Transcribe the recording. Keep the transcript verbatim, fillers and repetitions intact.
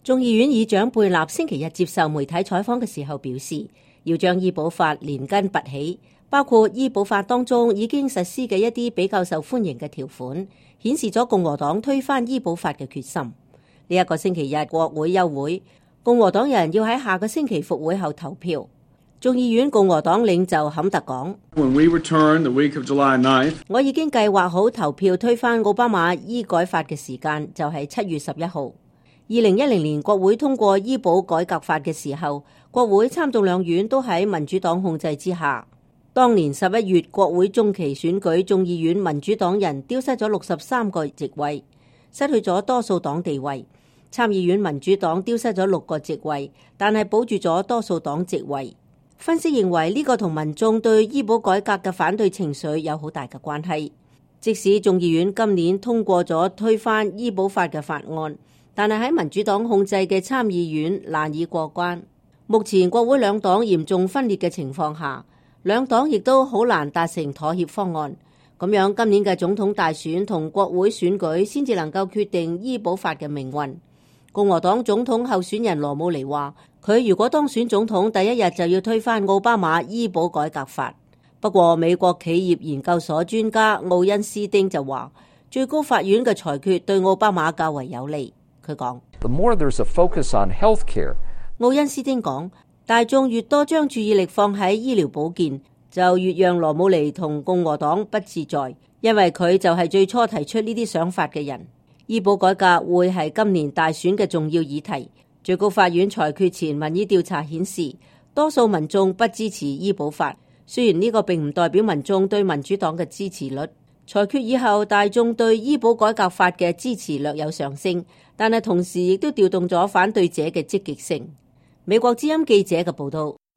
眾議院議長貝納星期日接受媒體採訪嘅時候表示，要將醫保法連根拔起，包括醫保法當中已經實施嘅一啲比較受歡迎嘅條款，顯示咗共和黨推翻醫保法嘅決心。呢、這、一個星期日國會休會，共和黨人要喺下個星期復會後投票。眾議院共和黨領袖坎特講 ：When we return the week of July ninth， 我已經計劃好投票推翻奧巴馬醫改法嘅時間就係七月十一號。二零一零年國會通過醫保改革法嘅時候，國會參眾兩院都喺民主黨控制之下。當年十一月國會中期選舉，眾議院民主黨人丟失咗六十三個席位，失去咗多數黨地位。參議院民主黨丟失咗六個席位，但係保住咗多數黨席位。分析認為呢個同民眾對醫保改革嘅反對情緒有好大嘅關係。即使眾議院今年通過咗推翻醫保法嘅法案，但係喺民主黨控制嘅參議院難以過關。目前國會兩黨嚴重分裂嘅情況下，兩黨亦都好難達成妥協方案。咁樣今年嘅總統大選同國會選舉先至能夠決定醫保法嘅命運。共和黨總統候選人羅姆尼話，佢如果當選總統第一日就要推翻奧巴馬醫保改革法。不過美國企業研究所專家奧恩斯丁就話，最高法院嘅裁決對奧巴馬較為有利。佢講， The more there's a focus on health care， 奧恩斯丁講，大眾越多將注意力放喺醫療保健，就越讓羅姆尼同共和黨不自在，因為佢就係最初提出呢啲想法嘅人。醫保改革會係今年大選嘅重要議題。最高法院裁決前民意調查顯示，多數民眾不支持醫保法，雖然呢個並唔代表民眾對民主黨嘅支持率。裁決以後，大眾對醫保改革法嘅支持略有上升，但係同時亦都調動咗反對者嘅積極性。美國之音記者嘅報道。